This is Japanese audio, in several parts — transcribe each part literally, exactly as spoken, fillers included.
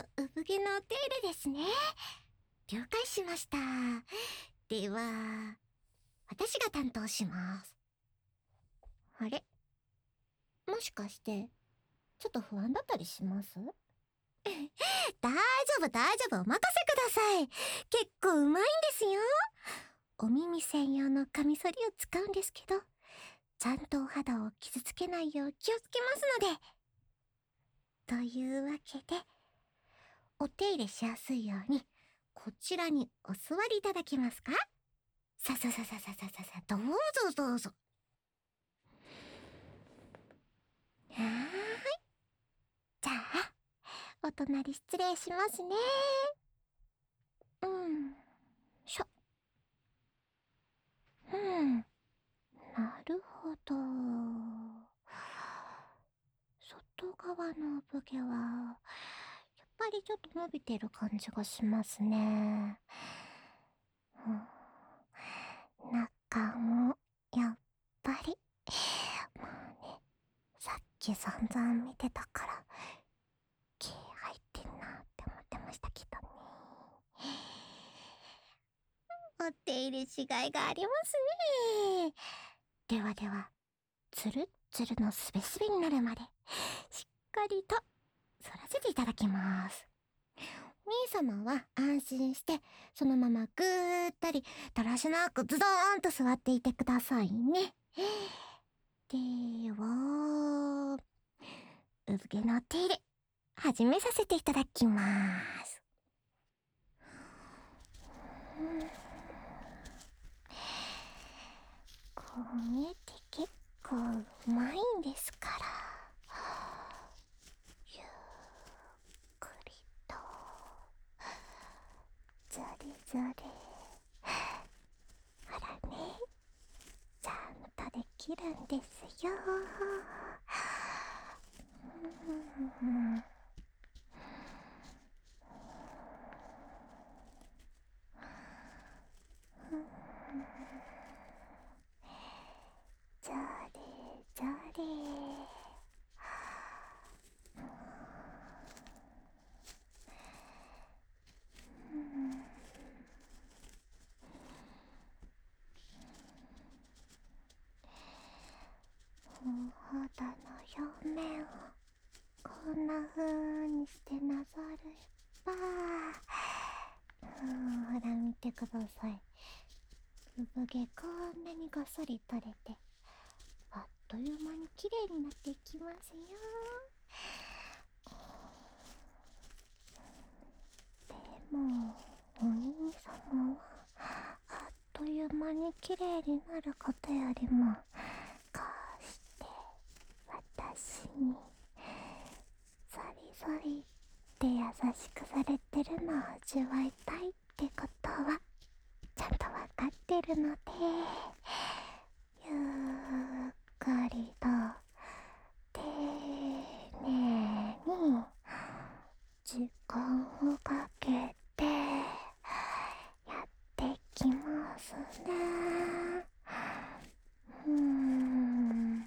産産毛のお手入れですね。了解しました。では私が担当します。あれ、もしかしてちょっと不安だったりします？大丈夫大丈夫、お任せください。結構うまいんですよ。お耳専用のカミソリを使うんですけど、ちゃんとお肌を傷つけないよう気をつけますので。というわけで、お手入れしやすいようにこちらにお座りいただけますか？ささささささささ、どうぞどうぞ。はーい。じゃあお隣失礼しますね。うん、しょ。うん、なるほど。外側の産毛はやっぱりちょっと伸びてる感じがしますね。うん、中もやっぱりまあね、さっき散々見てたから毛入ってんなって思ってましたけどね。お手入れしがいがありますね。ではでは、つるっつるのすべすべになるまでしっかりと反らせていただきます。お兄様は安心してそのままぐーったりだらしなくズドーンと座っていてくださいね。では産毛のお手入れ始めさせていただきます。こう見えて結構うまいんですから、ゆっくりとずりずり。ほらね、ちゃんとできるんですよ。うん、じゃれじゃれ。お肌の表面をこんな風にしてなぞれば、うん、ほら見てください。産毛こんなにごっそり取れて、あっという間に綺麗になっていきますよ。でもお兄様はあっという間に綺麗になることよりも、こうして私にそりそりって優しくされてるのを味わいたいってことはちゃんとわかってるので、ゆっくりと丁寧に時間をかけてやっていきますね。うーん。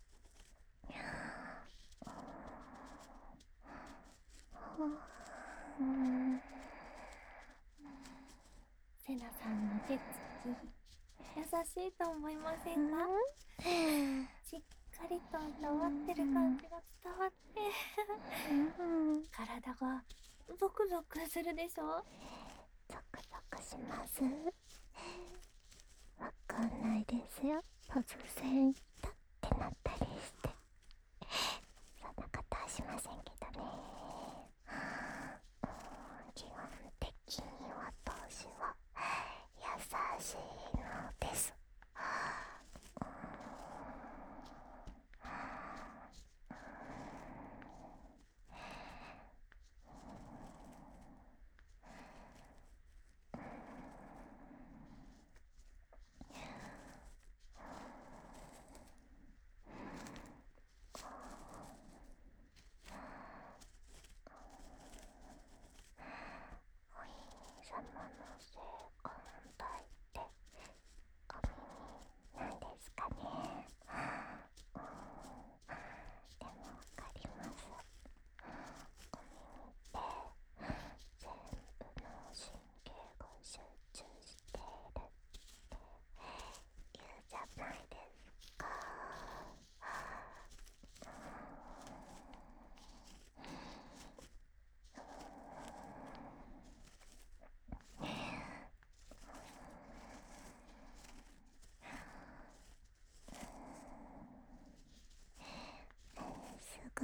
セナさんの手つき優しいと思いませんか？しっかりと温まってる感じが伝わって体がゾクゾクするでしょ？ ゾクゾクします。わかんないですよ、突然痛ってなったりして。そんなことはしませんけどね。基本的に私は優しいのです。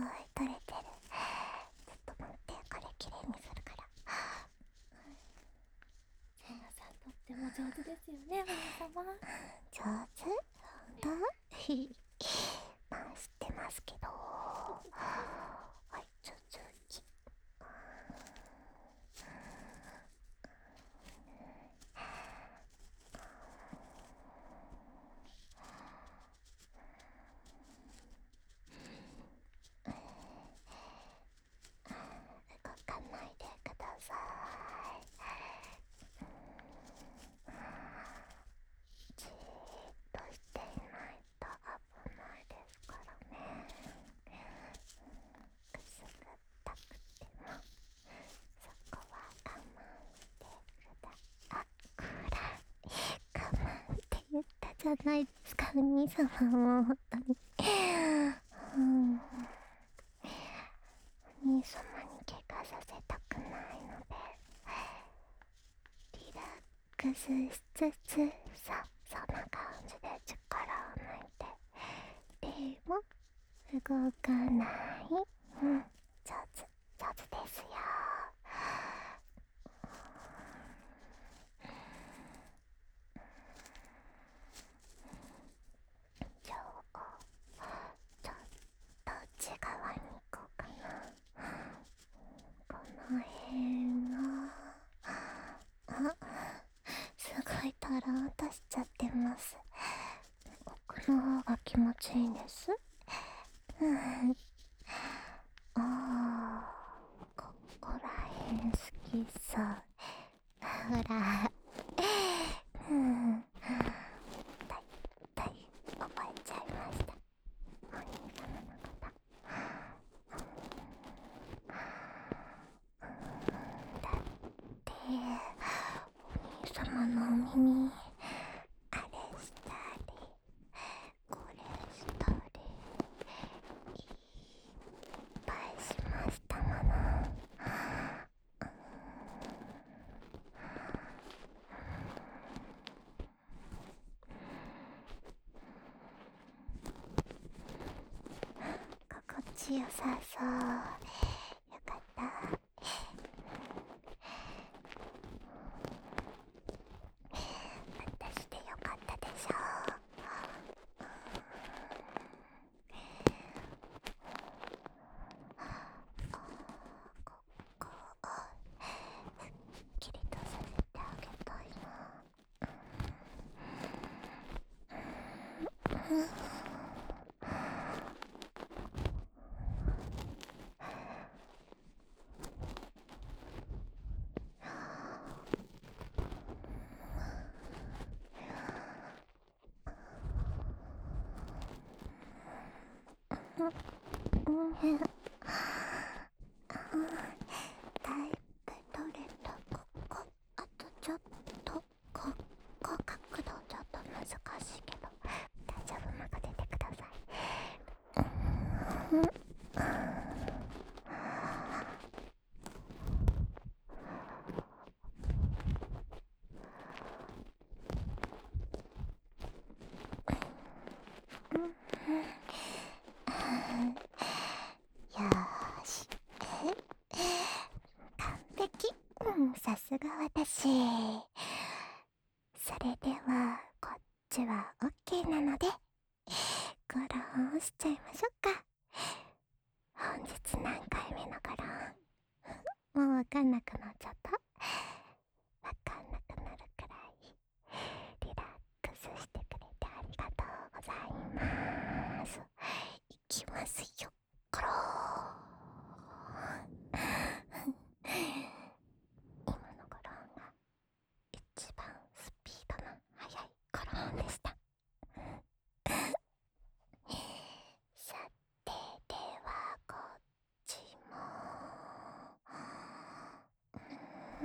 ごい取れてる。ちょっと待って、これきれいにするから。 セナさんとっても上手ですよね、お兄様。 上手？ほんと？まあ知ってますけど。はい、続き。動かないでください。じーっとしていないと危ないですからね。くすぐったくてもそこは我慢してください。あ、くらい我慢って言ったじゃないですか、お兄様も本当に。うん、お兄様に怪我させたくないのでリラックスしつつ、そう、そんな感じで力を抜いて、でも動かない。うん、上手、上手ですよ。今日ちょっと内側に行こうかな。この辺が、あ、すごいとろーんとしちゃってます。奥の方が気持ちいいんです。うん、あー、ここら辺好きそう。ほら、うん、だいたい覚えちゃいました、お兄様のこと。だってお兄様のお耳あれしたりこれしたりいっぱいしましたもの。心地よさそう。よかった。私でよかったでしょう。ここをすっきりとさせてあげたいな。うん、うん、だいぶ取れた。ここあとちょっと、ここ角度ちょっと難しいけど大丈夫、任せてください。うん、よーし、完璧。うん、さすが私。それではこっちは OK なのでゴロンしちゃいましょうか。本日何回目のゴロン？もうわかんなくなっちゃった。わかんなくなるくらいリラックスしてくれてありがとうございます。いきますよ、ゴロン。今のゴロンが一番スピードの速いゴロンでした。さて、ではこっちも、う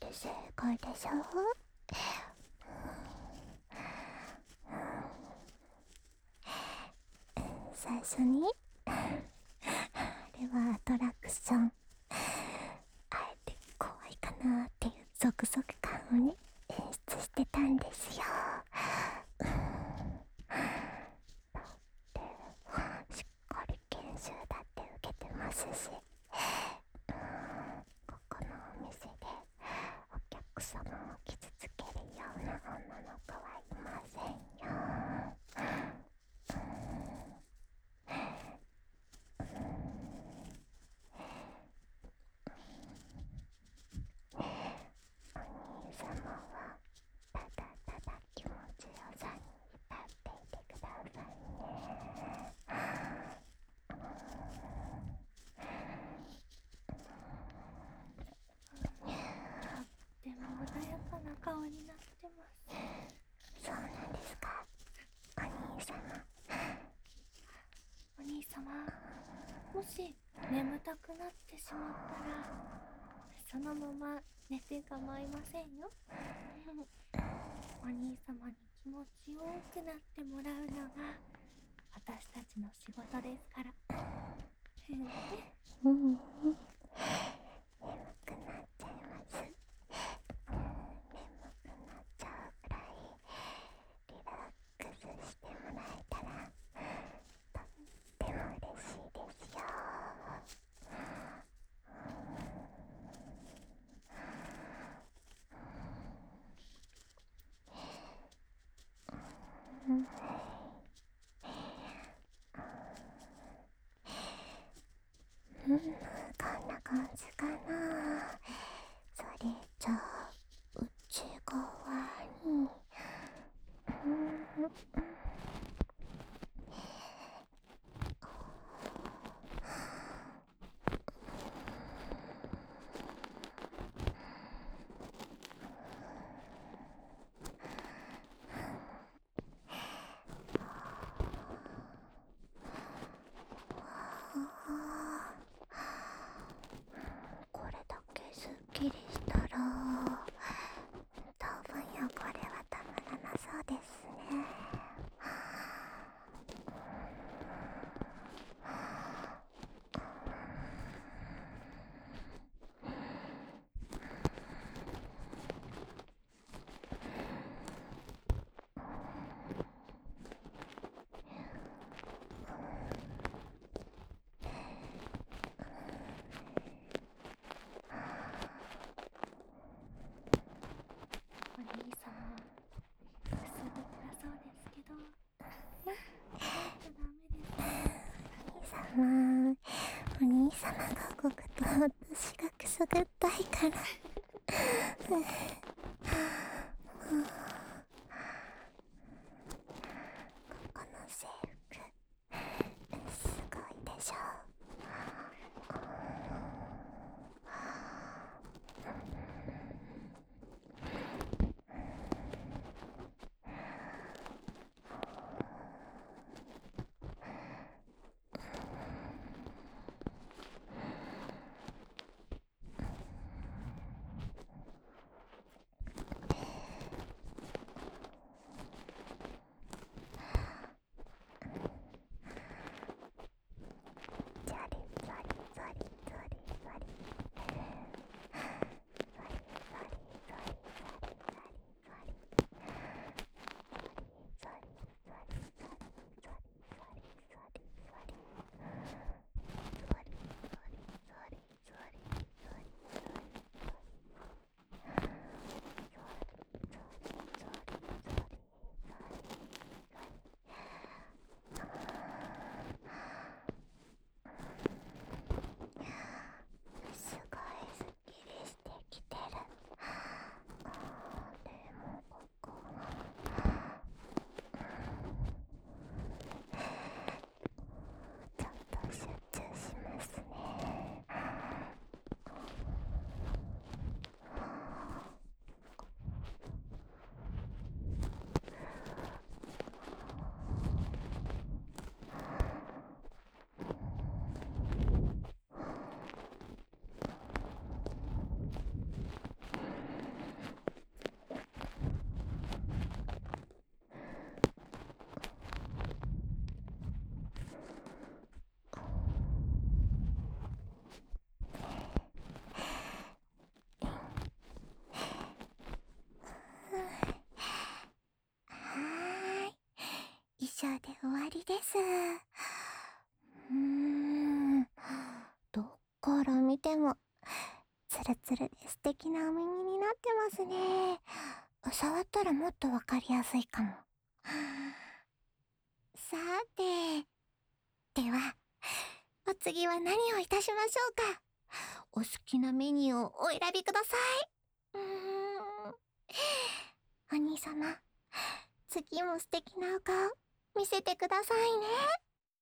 って正解でしょ。最初にあれはアトラクション、あえて怖いかなっていうゾクゾク感をね演出してたんですよ。だってしっかり研修だって受けてますし、ここのお店でお客様を傷つけるような女の子はいませんよ。お兄様はただただ気持ちよさに浸っていてくださいね。 でも穏やかな顔になってます。 そうなんですか、お兄様。 お兄様、もし眠たくなってしまったらそのまま寝て構いませんよ。お兄様に気持ちよくなってもらうのが私たちの仕事ですから。 うん、眠くなっちゃいます。眠くなっちゃうくらいリラックスしてもらえたらとっても嬉しいですよ。うん、うん、こんな感じかな。それじゃあ内側に、うん、これだけすっきりしたら多分汚れはたまらなそうですね。 お兄様、くすぐったそうですけど動いちゃダメですよ。 お兄様、お兄様が動くと私がくすぐったいから。この制服すごいでしょ。 す。うーん、どっから見てもツルツルで素敵なお耳になってますね。触ったらもっとわかりやすいかも。さて、ではお次は何をいたしましょうか。お好きなメニューをお選びください。うーん、お兄様、次も素敵なお顔見せてくださいね。